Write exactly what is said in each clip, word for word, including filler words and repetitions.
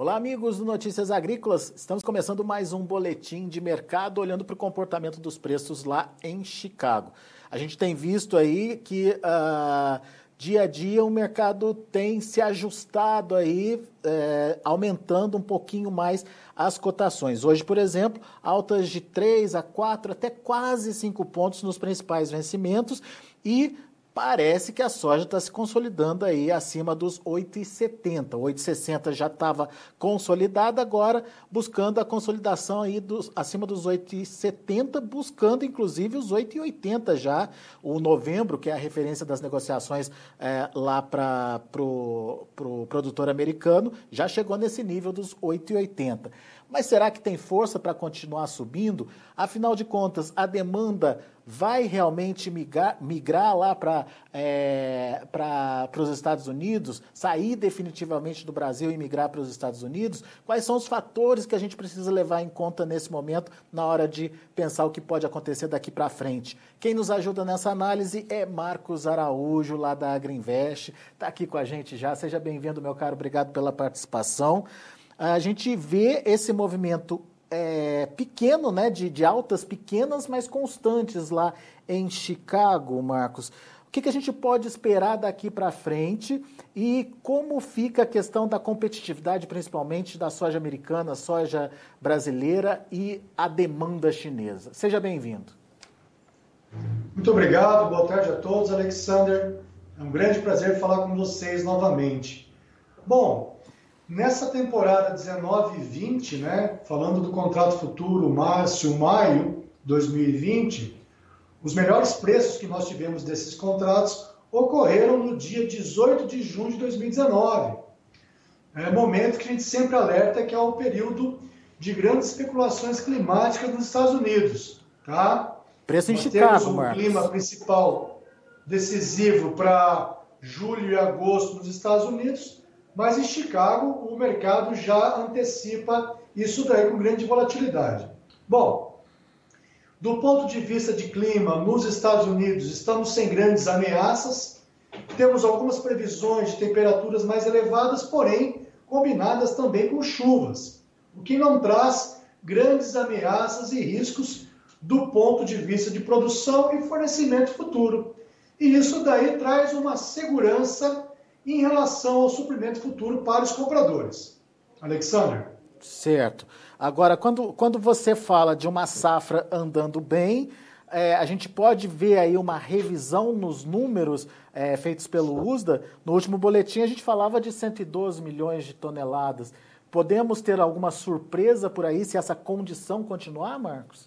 Olá, amigos do Notícias Agrícolas. Estamos começando mais um boletim de mercado olhando para o comportamento dos preços lá em Chicago. A gente tem visto aí que uh, dia a dia o mercado tem se ajustado aí, é, aumentando um pouquinho mais as cotações. Hoje, por exemplo, altas de três a quatro, até quase cinco pontos nos principais vencimentos e parece que a soja está se consolidando aí acima dos oito e setenta. oito e sessenta já estava consolidada, agora buscando a consolidação aí dos, acima dos oito e setenta, buscando inclusive os oito e oitenta já. O novembro, que é a referência das negociações é, lá para o pro produtor americano, já chegou nesse nível dos oito e oitenta. Mas será que tem força para continuar subindo? Afinal de contas, a demanda vai realmente migrar, migrar lá para é, para os Estados Unidos, sair definitivamente do Brasil e migrar para os Estados Unidos? Quais são os fatores que a gente precisa levar em conta nesse momento na hora de pensar o que pode acontecer daqui para frente? Quem nos ajuda nessa análise é Marcos Araújo, lá da Agriinvest. Está aqui com a gente já. Seja bem-vindo, meu caro. Obrigado pela participação. A gente vê esse movimento é, pequeno, né, de, de altas pequenas, mas constantes lá em Chicago, Marcos. O que, que a gente pode esperar daqui para frente e como fica a questão da competitividade, principalmente da soja americana, soja brasileira e a demanda chinesa? Seja bem-vindo. Muito obrigado, boa tarde a todos, Alexander. É um grande prazer falar com vocês novamente. Bom, nessa temporada dezenove e vinte, né, falando do contrato futuro março-maio dois mil e vinte, os melhores preços que nós tivemos desses contratos ocorreram no dia dezoito de junho de dois mil e dezenove. É momento que a gente sempre alerta que é o período de grandes especulações climáticas nos Estados Unidos. Tá? Preço em nós Chicago, temos um Marcos. clima principal decisivo para julho e agosto nos Estados Unidos, mas em Chicago o mercado já antecipa isso daí com grande volatilidade. Bom, do ponto de vista de clima, nos Estados Unidos estamos sem grandes ameaças, temos algumas previsões de temperaturas mais elevadas, porém combinadas também com chuvas, o que não traz grandes ameaças e riscos do ponto de vista de produção e fornecimento futuro. E isso daí traz uma segurança em relação ao suprimento futuro para os compradores. Alexander? Certo. Agora, quando, quando você fala de uma safra andando bem, é, a gente pode ver aí uma revisão nos números é, feitos pelo U S D A. No último boletim a gente falava de cento e doze milhões de toneladas. Podemos ter alguma surpresa por aí se essa condição continuar, Marcos?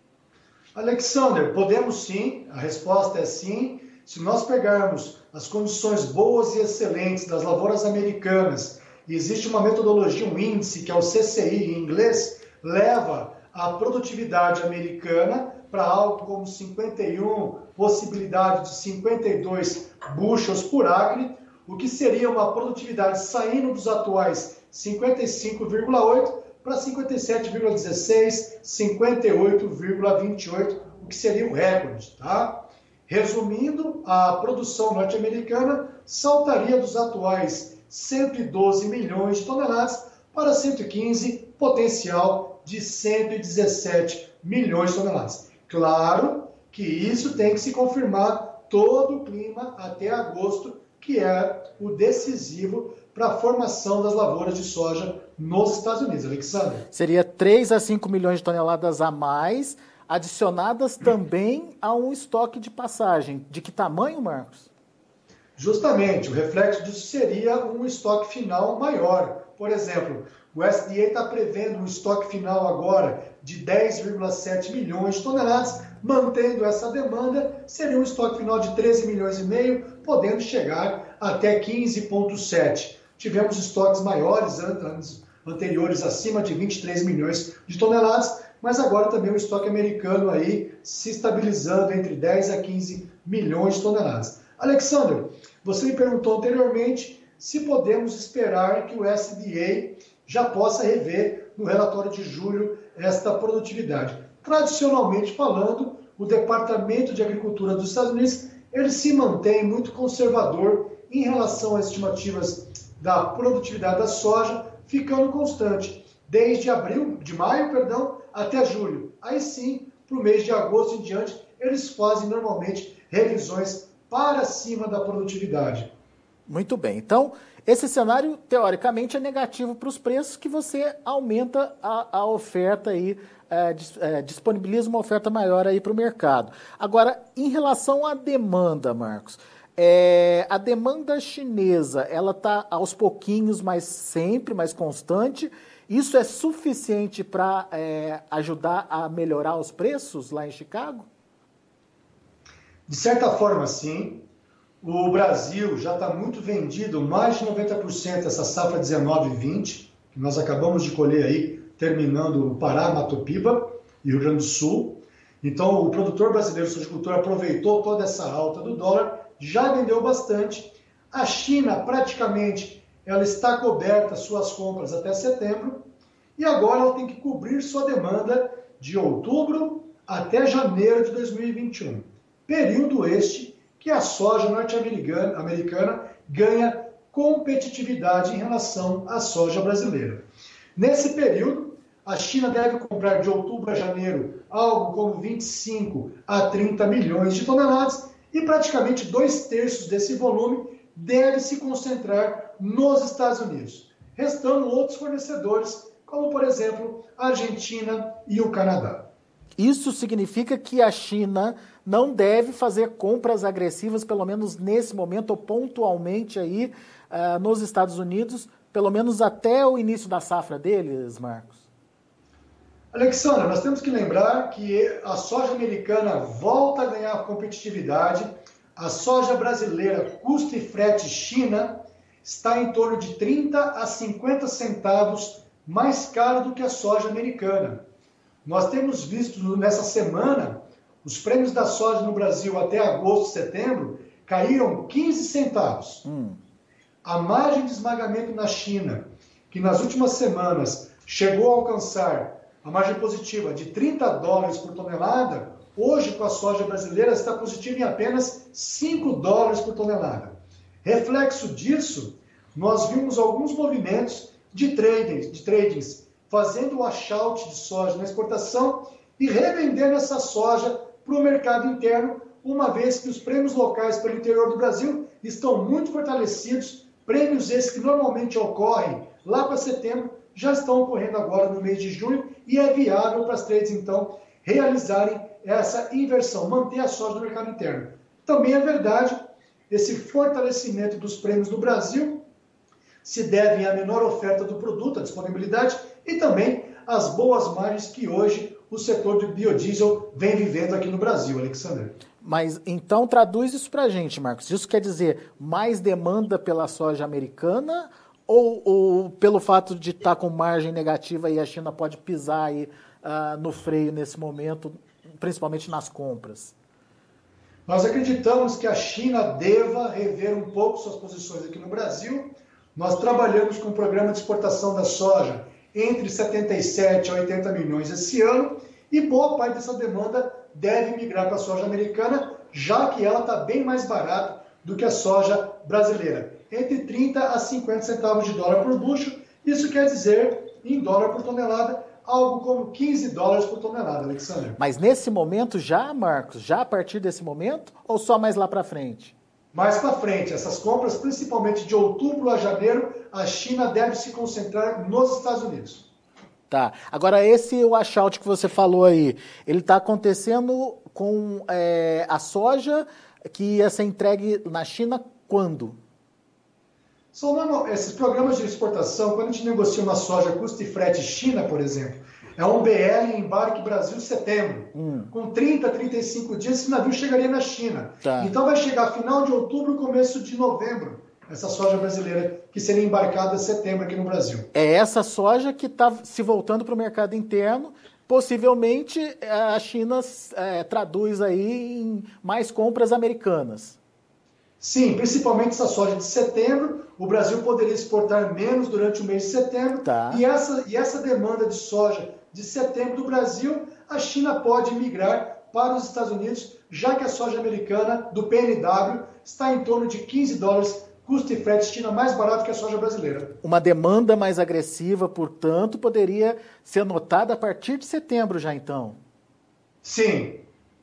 Alexander, podemos sim. A resposta é sim. Se nós pegarmos as condições boas e excelentes das lavouras americanas, e existe uma metodologia, um índice, que é o C C I em inglês, leva a produtividade americana para algo como cinquenta e um, possibilidade de cinquenta e dois bushels por acre, o que seria uma produtividade saindo dos atuais cinquenta e cinco vírgula oito para cinquenta e sete vírgula dezesseis, cinquenta e oito vírgula vinte e oito, o que seria um recorde, tá? Resumindo, a produção norte-americana saltaria dos atuais cento e doze milhões de toneladas para cento e quinze, potencial de cento e dezessete milhões de toneladas. Claro que isso tem que se confirmar todo o clima até agosto, que é o decisivo para a formação das lavouras de soja nos Estados Unidos. Alexandre? Seria três a cinco milhões de toneladas a mais, adicionadas também a um estoque de passagem. De que tamanho, Marcos? Justamente, o reflexo disso seria um estoque final maior. Por exemplo, o U S D A está prevendo um estoque final agora de dez vírgula sete milhões de toneladas, mantendo essa demanda, seria um estoque final de treze milhões e meio, podendo chegar até quinze vírgula sete. Tivemos estoques maiores anos anteriores, acima de vinte e três milhões de toneladas, mas agora também o estoque americano aí se estabilizando entre dez a quinze milhões de toneladas. Alexandre, você me perguntou anteriormente se podemos esperar que o U S D A já possa rever no relatório de julho esta produtividade. Tradicionalmente falando, o Departamento de Agricultura dos Estados Unidos ele se mantém muito conservador em relação às estimativas da produtividade da soja, ficando constante, desde abril, de maio, perdão, até julho. Aí sim, para o mês de agosto em diante, eles fazem normalmente revisões para cima da produtividade. Muito bem. Então, esse cenário, teoricamente, é negativo para os preços, que você aumenta a, a oferta aí, é, dis, é, disponibiliza uma oferta maior aí para o mercado. Agora, em relação à demanda, Marcos, é, a demanda chinesa, ela está aos pouquinhos, mas sempre mais constante. Isso é suficiente para é, ajudar a melhorar os preços lá em Chicago? De certa forma, sim. O Brasil já está muito vendido, mais de noventa por cento dessa safra dezenove vinte, que nós acabamos de colher aí, terminando o Pará, Mato Piba e Rio Grande do Sul. Então, o produtor brasileiro, o sojicultor, aproveitou toda essa alta do dólar, já vendeu bastante. A China, praticamente, ela está coberta suas compras até setembro, e agora ela tem que cobrir sua demanda de outubro até janeiro de dois mil e vinte e um. Período este que a soja norte-americana americana ganha competitividade em relação à soja brasileira. Nesse período, a China deve comprar de outubro a janeiro algo como vinte e cinco a trinta milhões de toneladas, e praticamente dois terços desse volume deve se concentrar nos Estados Unidos, restando outros fornecedores, como por exemplo a Argentina e o Canadá. Isso significa que a China não deve fazer compras agressivas, pelo menos nesse momento, ou pontualmente aí uh, nos Estados Unidos, pelo menos até o início da safra deles, Marcos? Alexandre, nós temos que lembrar que a soja americana volta a ganhar competitividade. A soja brasileira, custo e frete China, está em torno de trinta a cinquenta centavos mais caro do que a soja americana. Nós temos visto nessa semana, os prêmios da soja no Brasil até agosto, setembro, caíram quinze centavos. Hum. A margem de esmagamento na China, que nas últimas semanas chegou a alcançar a margem positiva de trinta dólares por tonelada, hoje com a soja brasileira está positiva em apenas cinco dólares por tonelada. Reflexo disso, nós vimos alguns movimentos de tradings, de tradings fazendo o washout de soja na exportação e revendendo essa soja para o mercado interno, uma vez que os prêmios locais pelo interior do Brasil estão muito fortalecidos, prêmios esses que normalmente ocorrem lá para setembro, já estão ocorrendo agora no mês de junho, e é viável para as trades, então, realizarem essa inversão, manter a soja no mercado interno. Também é verdade, esse fortalecimento dos prêmios no Brasil se deve à menor oferta do produto, à disponibilidade, e também às boas margens que hoje o setor do biodiesel vem vivendo aqui no Brasil, Alexandre. Mas então traduz isso para a gente, Marcos. Isso quer dizer mais demanda pela soja americana ou, ou pelo fato de estar tá com margem negativa e a China pode pisar aí, uh, no freio nesse momento, principalmente nas compras? Nós acreditamos que a China deva rever um pouco suas posições aqui no Brasil. Nós trabalhamos com um programa de exportação da soja entre setenta e sete a oitenta milhões esse ano, e boa parte dessa demanda deve migrar para a soja americana, já que ela está bem mais barata do que a soja brasileira, entre trinta a cinquenta centavos de dólar por bushel. Isso quer dizer, em dólar por tonelada, algo como quinze dólares por tonelada, Alexandre. Mas nesse momento já, Marcos, já a partir desse momento, ou só mais lá para frente? Mais para frente, essas compras, principalmente de outubro a janeiro, a China deve se concentrar nos Estados Unidos. Tá. Agora, esse washout que você falou aí, ele está acontecendo com é, a soja que ia ser entregue na China quando? São normal, esses programas de exportação, quando a gente negocia uma soja custo e frete China, por exemplo, é um B L embarque Brasil setembro. Hum. Com trinta, trinta e cinco dias, esse navio chegaria na China. Tá. Então vai chegar final de outubro, começo de novembro, essa soja brasileira, que seria embarcada em setembro aqui no Brasil. É essa soja que está se voltando para o mercado interno. Possivelmente a China é, traduz aí em mais compras americanas. Sim, principalmente essa soja de setembro. O Brasil poderia exportar menos durante o mês de setembro. Tá. E, essa, e essa demanda de soja de setembro do Brasil, a China pode migrar para os Estados Unidos, já que a soja americana do P N W está em torno de quinze dólares custo de frete China mais barato que a soja brasileira. Uma demanda mais agressiva, portanto, poderia ser notada a partir de setembro já, então? Sim.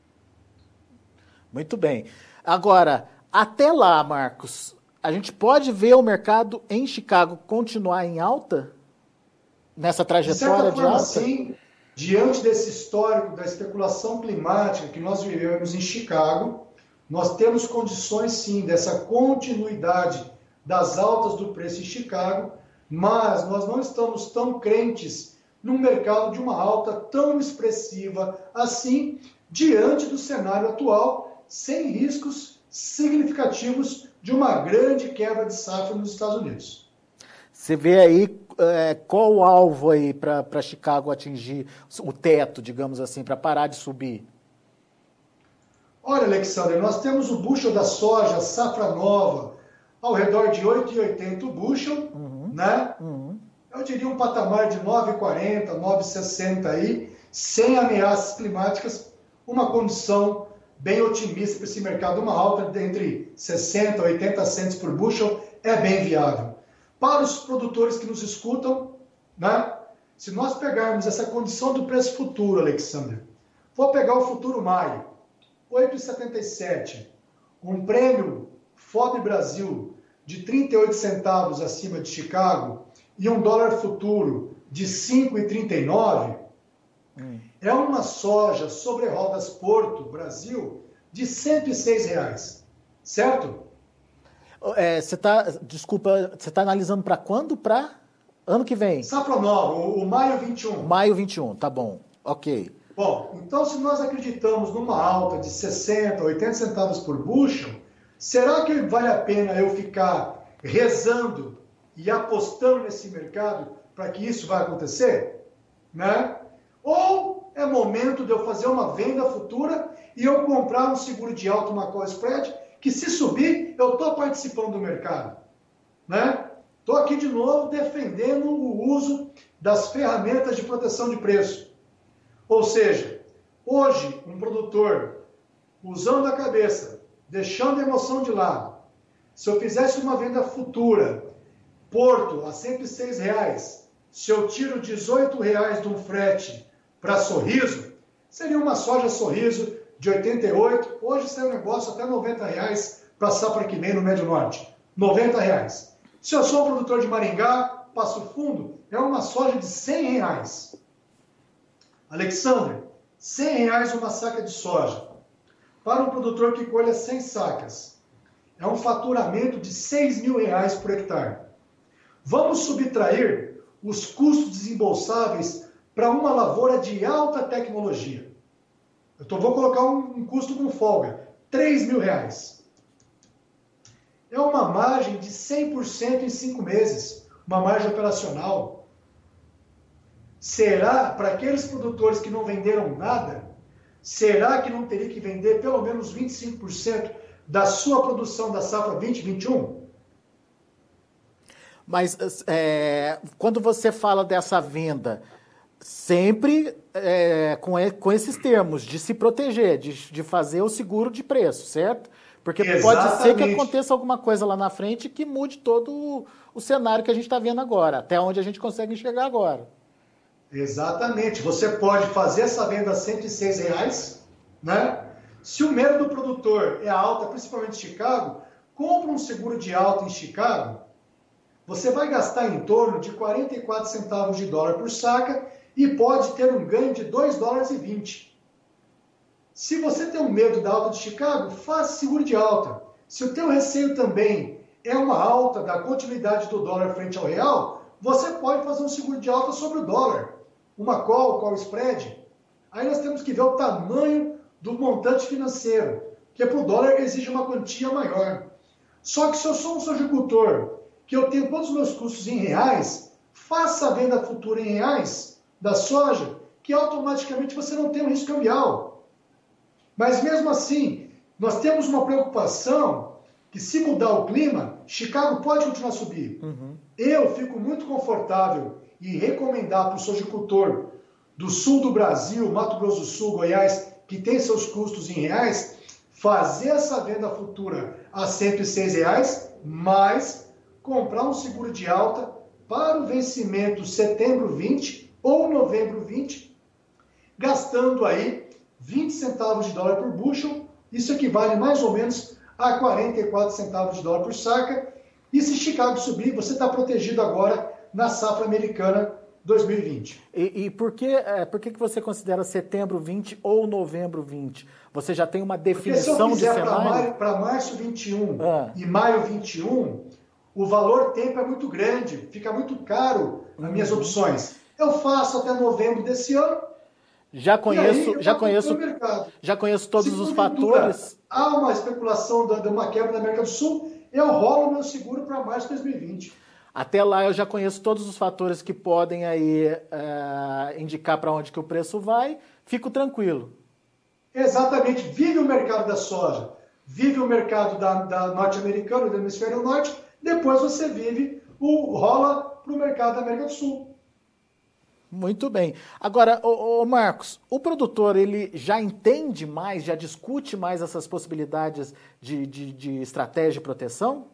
Muito bem. Agora, até lá, Marcos, a gente pode ver o mercado em Chicago continuar em alta? Nessa trajetória de, de alta? Sim, diante desse histórico da especulação climática que nós vivemos em Chicago, nós temos condições, sim, dessa continuidade das altas do preço em Chicago, mas nós não estamos tão crentes num mercado de uma alta tão expressiva assim, diante do cenário atual, sem riscos significativos de uma grande quebra de safra nos Estados Unidos. Você vê aí é, qual o alvo aí para Chicago atingir o teto, digamos assim, para parar de subir? Olha, Alexandre, nós temos o bushel da soja, safra nova, ao redor de oito reais e oitenta centavos o bushel, uhum, né? Uhum. Eu diria um patamar de nove reais e quarenta centavos, nove reais e sessenta centavos aí, sem ameaças climáticas, uma condição bem otimista para esse mercado. Uma alta de entre sessenta e oitenta centavos por bushel é bem viável. Para os produtores que nos escutam, né? Se nós pegarmos essa condição do preço futuro, Alexandre, vou pegar o futuro maio, oito reais e setenta e sete centavos, um prêmio F O B Brasil de trinta e oito centavos acima de Chicago e um dólar futuro de cinco reais e trinta e nove centavos, hum. é uma soja sobre rodas Porto Brasil de cento e seis reais, certo? É, você tá, desculpa, você está analisando para quando? Para ano que vem? Safra nova, o, o maio vinte e um. Maio vinte e um, tá bom, ok. Bom, então se nós acreditamos numa alta de sessenta, oitenta centavos por bushel, será que vale a pena eu ficar rezando e apostando nesse mercado para que isso vai acontecer? Né? Ou é momento de eu fazer uma venda futura e eu comprar um seguro de alta, uma call spread, que se subir, eu estou participando do mercado. Né? Estou aqui de novo defendendo o uso das ferramentas de proteção de preço. Ou seja, hoje um produtor, usando a cabeça, deixando a emoção de lado, se eu fizesse uma venda futura, Porto a cento e seis reais, se eu tiro dezoito reais de um frete para Sorriso, seria uma soja Sorriso de oitenta e oito, hoje sai um negócio até noventa reais para safra que vem no Médio Norte, noventa reais. Se eu sou um produtor de Maringá, Passo Fundo, é uma soja de cem reais. Alexandre, cem reais uma saca de soja. Para um produtor que colha cem sacas, é um faturamento de seis mil reais por hectare. Vamos subtrair os custos desembolsáveis para uma lavoura de alta tecnologia. Eu tô, vou colocar um, um custo com folga, três mil reais. É uma margem de cem por cento em cinco meses, uma margem operacional. Será, para aqueles produtores que não venderam nada, será que não teria que vender pelo menos vinte e cinco por cento da sua produção da safra vinte, vinte e um? Mas é, quando você fala dessa venda, sempre é, com, com esses termos, de se proteger, de, de fazer o seguro de preço, certo? Porque Exatamente. Pode ser que aconteça alguma coisa lá na frente que mude todo o, o cenário que a gente está vendo agora, até onde a gente consegue enxergar agora. Exatamente. Você pode fazer essa venda a cento e seis reais, né? Se o medo do produtor é alta, principalmente em Chicago, compra um seguro de alta em Chicago, você vai gastar em torno de quarenta e quatro centavos de dólar por saca e pode ter um ganho de dois dólares e vinte. Se você tem um medo da alta de Chicago, faça seguro de alta. Se o teu receio também é uma alta da continuidade do dólar frente ao real, você pode fazer um seguro de alta sobre o dólar. Uma call, call spread. Aí nós temos que ver o tamanho do montante financeiro, que para o dólar exige uma quantia maior. Só que se eu sou um sojicultor, que eu tenho todos os meus custos em reais, faça a venda futura em reais da soja, que automaticamente você não tem um risco cambial. Mas mesmo assim, nós temos uma preocupação que se mudar o clima, Chicago pode continuar a subir. Uhum. Eu fico muito confortável e recomendar para o sojicultor do sul do Brasil, Mato Grosso do Sul, Goiás, que tem seus custos em reais, fazer essa venda futura a cento e seis reais, mas comprar um seguro de alta para o vencimento setembro vinte ou novembro vinte, gastando aí vinte centavos de dólar por bushel. Isso equivale mais ou menos a quarenta e quatro centavos de dólar por saca. E se Chicago subir, você está protegido agora na safra americana dois mil e vinte. E, e por, que, é, por que que você considera setembro vinte ou novembro vinte? Você já tem uma definição de cenário? Para março vinte e um ah. e maio vinte e um, o valor tempo é muito grande, fica muito caro as minhas uhum. opções. Eu faço até novembro desse ano. Já conheço, já conheço, já conheço todos Se os fatores. Há uma especulação de uma quebra da América do Sul, eu rolo meu seguro para março de dois mil e vinte. Até lá eu já conheço todos os fatores que podem aí é, indicar para onde que o preço vai. Fico tranquilo. Exatamente. Vive o mercado da soja, vive o mercado da, da norte-americano, do hemisfério norte. Depois você vive o rola para o mercado da América do Sul. Muito bem. Agora, ô, ô Marcos, o produtor ele já entende mais, já discute mais essas possibilidades de, de, de estratégia de proteção?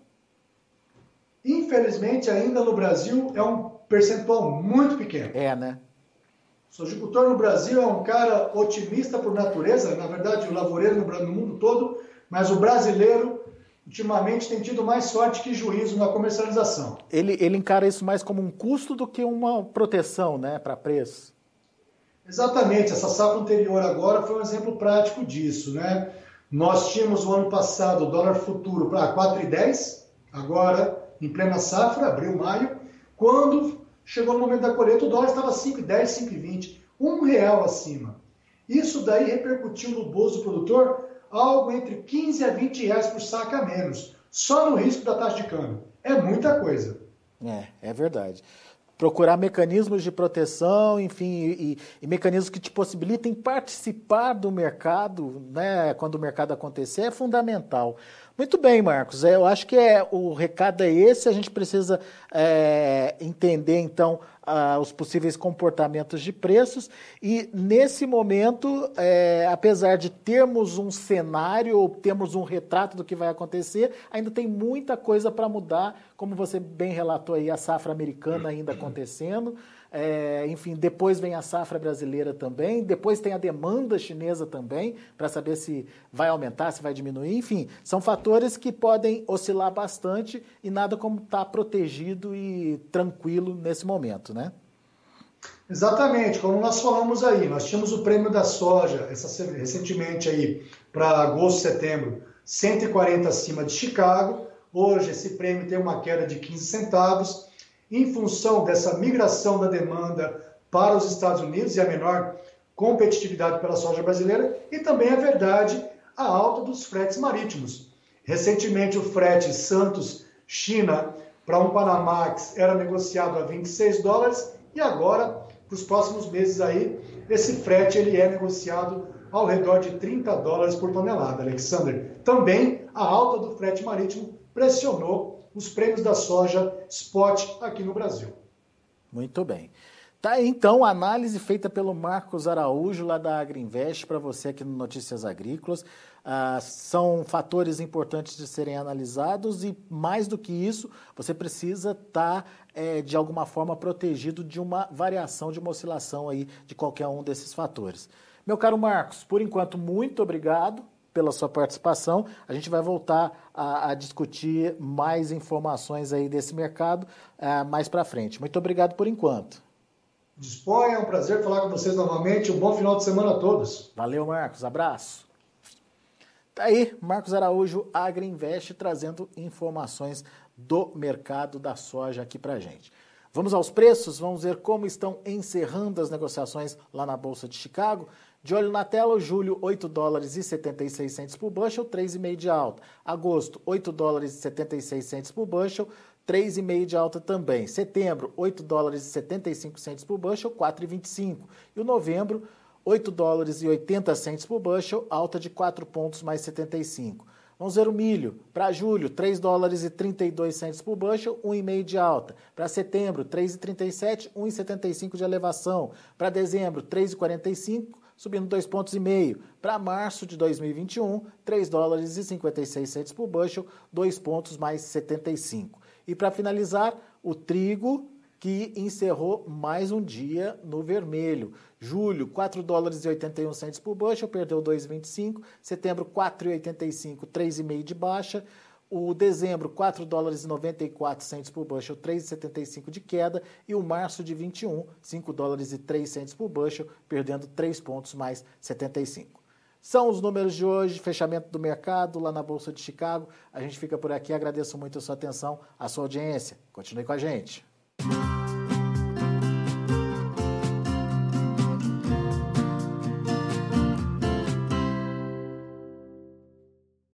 Infelizmente, ainda no Brasil, é um percentual muito pequeno. É, né? O sojicultor no Brasil é um cara otimista por natureza, na verdade, o lavoureiro no, no mundo todo, mas o brasileiro ultimamente tem tido mais sorte que juízo na comercialização. Ele, ele encara isso mais como um custo do que uma proteção, né, para preço. Exatamente. Essa safra anterior agora foi um exemplo prático disso, né? Nós tínhamos o ano passado o dólar futuro para quatro reais e dez, agora em plena safra, abril, maio, quando chegou no momento da colheita o dólar estava cinco reais e dez, cinco reais e vinte, um real acima. Isso daí repercutiu no bolso do produtor algo entre quinze a vinte reais por saca a menos, só no risco da taxa de câmbio. É muita coisa. É, é verdade. Procurar mecanismos de proteção, enfim, e, e mecanismos que te possibilitem participar do mercado, né, quando o mercado acontecer, é fundamental. Muito bem, Marcos, eu acho que é, o recado é esse, a gente precisa é, entender, então, uh, os possíveis comportamentos de preços e, nesse momento, é, apesar de termos um cenário ou termos um retrato do que vai acontecer, ainda tem muita coisa para mudar, como você bem relatou aí, a safra americana ainda acontecendo, é, enfim, depois vem a safra brasileira também, depois tem a demanda chinesa também, para saber se vai aumentar, se vai diminuir, enfim, são fatores que podem oscilar bastante e nada como estar protegido e tranquilo nesse momento, né? Exatamente, como nós falamos aí, nós tínhamos o prêmio da soja essa, recentemente aí para agosto, setembro, cento e quarenta acima de Chicago, hoje esse prêmio tem uma queda de quinze centavos, em função dessa migração da demanda para os Estados Unidos e a menor competitividade pela soja brasileira, e também é verdade a alta dos fretes marítimos. Recentemente o frete Santos-China para um Panamax era negociado a vinte e seis dólares e agora, para os próximos meses aí, esse frete ele é negociado ao redor de trinta dólares por tonelada, Alexander. Também a alta do frete marítimo pressionou os prêmios da soja spot aqui no Brasil. Muito bem. Tá aí, então, a análise feita pelo Marcos Araújo, lá da Agriinvest, para você aqui no Notícias Agrícolas. Ah, são fatores importantes de serem analisados e, mais do que isso, você precisa estar, tá, é, de alguma forma, protegido de uma variação, de uma oscilação aí de qualquer um desses fatores. Meu caro Marcos, por enquanto, muito obrigado pela sua participação. A gente vai voltar a, a discutir mais informações aí desse mercado uh, mais para frente. Muito obrigado por enquanto. Disponha, é um prazer falar com vocês novamente. Um bom final de semana a todos. Valeu, Marcos. Abraço. Tá aí, Marcos Araújo, Agriinvest, trazendo informações do mercado da soja aqui para gente. Vamos aos preços, vamos ver como estão encerrando as negociações lá na Bolsa de Chicago. De olho na tela, julho, oito dólares e setenta e seis centavos por bushel, três vírgula cinco de alta. Agosto, oito dólares e setenta e seis centavos por bushel, três vírgula cinco de alta também. Setembro, oito dólares e setenta e cinco centavos por bushel, quatro vírgula vinte e cinco. E o novembro, oito dólares e oitenta centavos por bushel, alta de quatro pontos mais setenta e cinco. Vamos ver o milho. Para julho, três dólares e trinta e dois centavos por bushel, um vírgula cinco de alta. Para setembro, três vírgula trinta e sete, um vírgula setenta e cinco de elevação. Para dezembro, três vírgula quarenta e cinco, subindo dois pontos e meio. Para março de dois mil e vinte e um, três dólares e cinquenta e seis centavos por bushel, dois pontos mais setenta e cinco. E para finalizar, o trigo, que encerrou mais um dia no vermelho. Julho, quatro dólares e oitenta e um centavos por bushel, perdeu dois vírgula vinte e cinco. Setembro, quatro dólares e oitenta e cinco, três vírgula cinco de baixa. O dezembro, quatro dólares e noventa e quatro centavos por bushel, três vírgula setenta e cinco de queda. E o março de vinte e um, cinco dólares e três centavos por bushel, perdendo três pontos mais setenta e cinco. São os números de hoje, fechamento do mercado lá na Bolsa de Chicago. A gente fica por aqui, agradeço muito a sua atenção, a sua audiência. Continue com a gente.